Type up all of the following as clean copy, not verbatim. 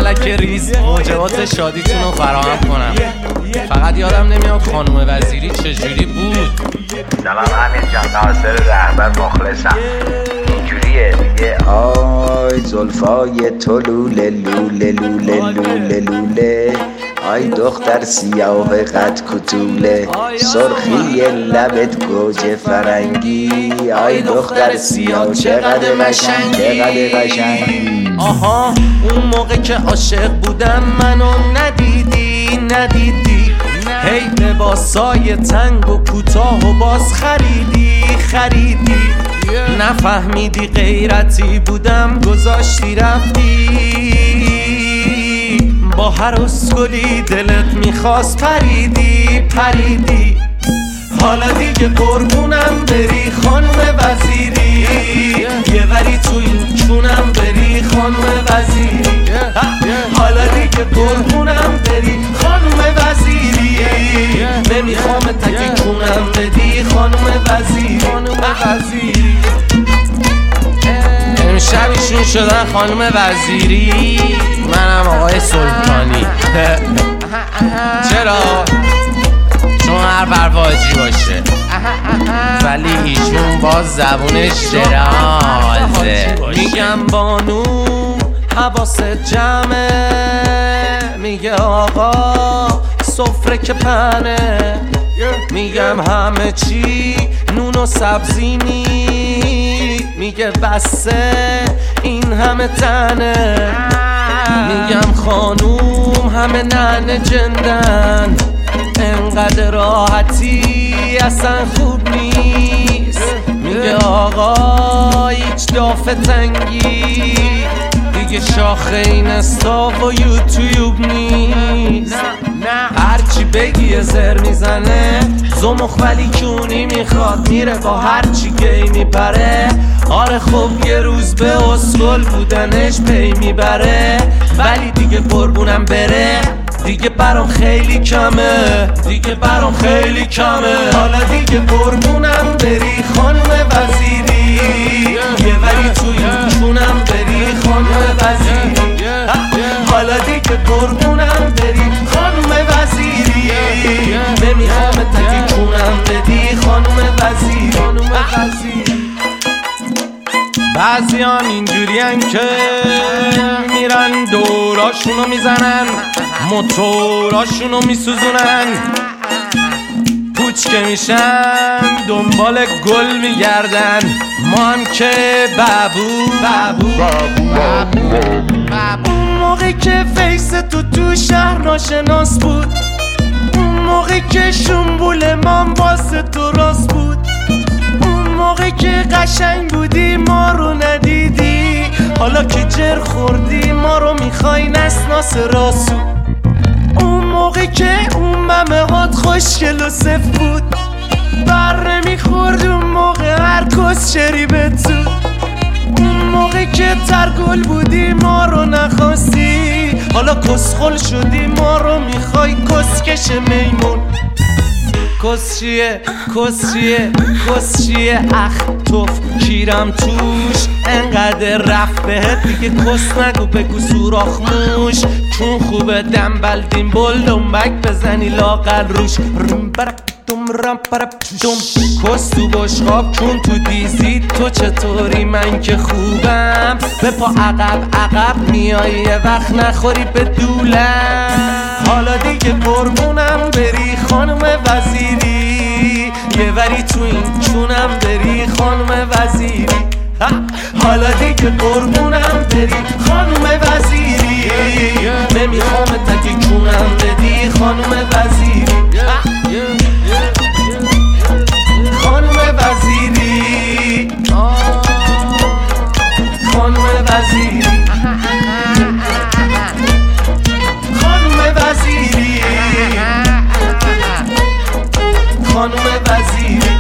فلک ریز موجبات شادیتون رو فراهم کنم. فقط یادم نمیاد خانم وزیری چجوری بود. سلام امیر جان، ناصر رهبر مخلصم. اینجوریه میگه آی زلفای تو لوله لوله لوله لوله لوله، آی دختر سیاه قد کتوله، سرخی لبت گوجه فرنگی، آی دختر سیاه چقدر قشنگی چقدر قشنگی. آها اون موقع که عاشق بودم منو ندیدی هی لباسای تنگ و کوتاه و باز خریدی نفهمیدی غیرتی بودم گذاشتی رفتی، با هر اسکلی دلت میخواست پریدی. حالا دیگه قربونم بری خانم وزیری، یه وری تو این چونم بری خانم وزیری. حالا دیگه قربونم بری خانم وزیری، نمیخوام تکی چونم بدی خانم وزیری. امشب ایشون شدن خانم وزیری، منم آقای سلطانی. چرا؟ چون هر برواجی باشه ولی ایشون باز زبونش درازه. میگم بانو حواست جمعه، میگه آقا سفره که پنه، میگم همه چی نون و سبزی نی، میگه بسه این همه تنه، میگم خانوم همه ننه جندن، انقدر راحتی اصلا خوب نیست، میگه آقا هیچ دافه تنگی دیگه شاخه این استاف و یوتیوب نیست. هرچی بگی زر میزنه زمخ ولی کونی میخواد، میره با هرچی گی میپره. آره خب یه روز به اسکل بودنش پی میبره، ولی دیگه قربونم بره دیگه برام خیلی کمه. حالا دیگه قربونم بری خانم وزیری، یه وری تو این چونم بری خانم وزیری. حالا دیگه قربونم بری خانم وزیری، نمیخوام تکی چونم بدی خانم وزیری. بعضیان اینجورین که میرن دوراشونو میزنن، موتوراشونو میسوزونن، پوچ که میشن دنبال گل میگردن. ما هم که بابو اون موقع که فیس تو شهر ناشناس بود، اون موقع که شنبول من واسه تو راست بود، اون موقع که قشنگ بودی ما رو ندیدی، حالا که جر خوردی ما رو میخوای نسناس راسو. اون موقع که اون ممه هات خوشگل و صف بود، بر نمیخورد اون موقع هر کس شریبت زود، اون موقع که ترگل بودی ما رو نخواستی، حالا کسخل شدی ما رو میخوای کسکش میمون. کسچیه اخ توف کیرم توش، انقدر رفت بهت دیگه کس نگو بگو سوراخ موش، چون خوبه دنبل دیمبل دنبک بزنی لاغر روش، رم برک دم رم پرپ دم کس تو بشقاب چون تو دیزی. تو چطوری؟ من که خوبم، به پا عقب میای یه وقت نخوری به دولم. حالا دیگه قربونم بری خانم وزیری، یه وری تو این چونم بری خانم وزیری. حالا دیگه قربونم بری خانم وزیری، نمیخوام تکی چونم بدی خانم وزیری. خانم وزیری، خانم وزیری، خانم وزیری، خانم وزیری.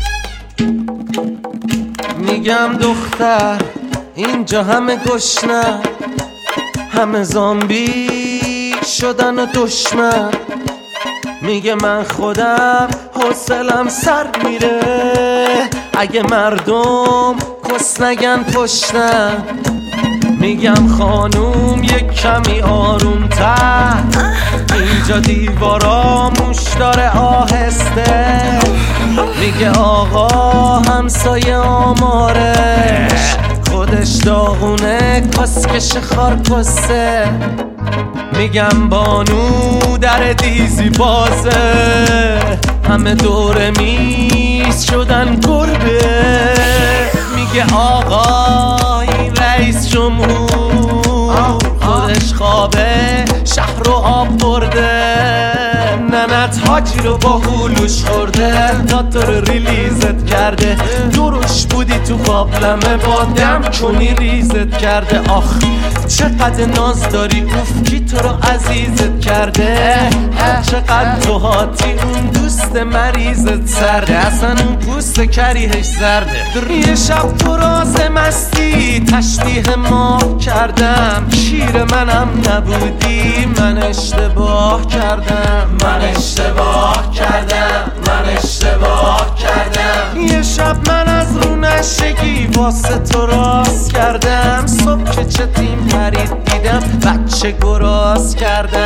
میگم دختر اینجا همه گشنه، همه زامبی شدن و دشمن. میگه من خودم حوصلم سر میره اگه مردم کس نگن پشتم. میگم خانوم یک کمی آروم تر، اینجا دیوارا موش داره آهسته. میگه آقا همسایه آمارش خودش داغونه کسکش خارکسته. میگم بانو در دیزی بازه، همه دور میز شدن گربه. میگه آقا این رئیس جمهور خودش خوابه شهر رو آب برده. ننت حاجی رو با هلوش خورده، تا تو رو ریلیزت کرده. دروش بودی تو قابلمه با دم کنی ریزت کرده. آخ چقدر ناز داری اوف کی تو رو عزیزت کرده. چقدر تو هاتی اون دوست مریضت سرده، اصلا اون پوست کریهش زرده. یه شب تو راز مستی تشبیه ما کردم، شیر منم نبودی من اشتباه کردم. یه شب من از رو نشگی واسه تو راست کردم. صبح که چتیم پرید دیدم بچه گراز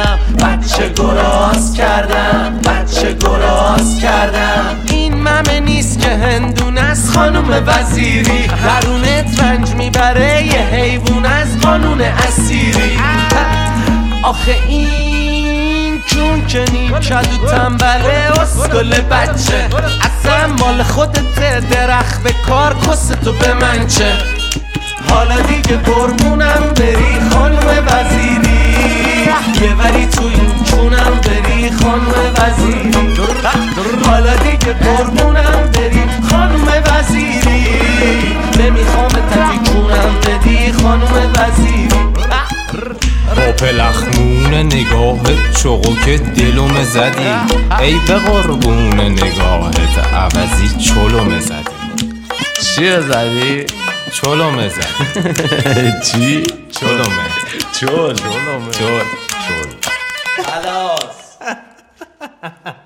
کردم. این ممه نیست که هندونه از خانوم وزیری، درونت رنج میبره یه حیوان از قانون اسیری. آخه این چون که نیکد و تنبله اسکل بچه، اصلا مال خودت درخت به کار کس تو به من چه. حالا دیگه قربونم بری خانم وزیری، یه وری تو این چونم بری خانم وزیری. حالا دیگه قربونم بری خانم وزیری، نمیخوام تکونم بدی خانم وزیری. با پلخمون نگاهت چوقو که دلوم زدی، ای به قربون نگاهت عوضی چلوم زدی. چیه زدی؟ چلوم زدی. چی؟ چلومه. چل چل. خلاص